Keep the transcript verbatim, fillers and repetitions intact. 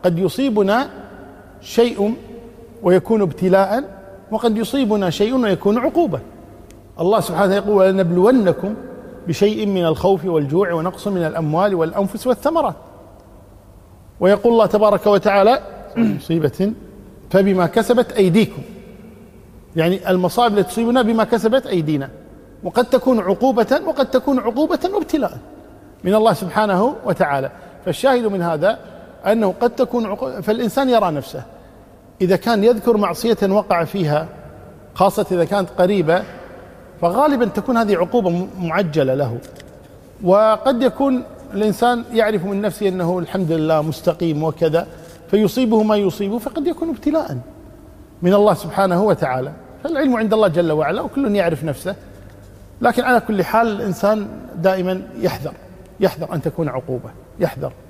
قد يصيبنا شيء ويكون ابتلاء، وقد يصيبنا شيء ويكون عقوبة. الله سبحانه يقول: ولنبلونكم بشيء من الخوف والجوع ونقص من الأموال والأنفس والثمرات. ويقول الله تبارك وتعالى: مصيبة فبما كسبت أيديكم، يعني المصائب التي تصيبنا بما كسبت أيدينا، وقد تكون عقوبة وقد تكون عقوبة وابتلاء من الله سبحانه وتعالى. فالشاهد من هذا أنه قد تكون عقوبة، فالإنسان يرى نفسه إذا كان يذكر معصية وقع فيها، خاصة إذا كانت قريبة، فغالبا تكون هذه عقوبة معجلة له. وقد يكون الإنسان يعرف من نفسه أنه الحمد لله مستقيم وكذا، فيصيبه ما يصيبه، فقد يكون ابتلاء من الله سبحانه وتعالى. فالعلم عند الله جل وعلا، وكل يعرف نفسه. لكن على كل حال الإنسان دائما يحذر يحذر أن تكون عقوبة، يحذر.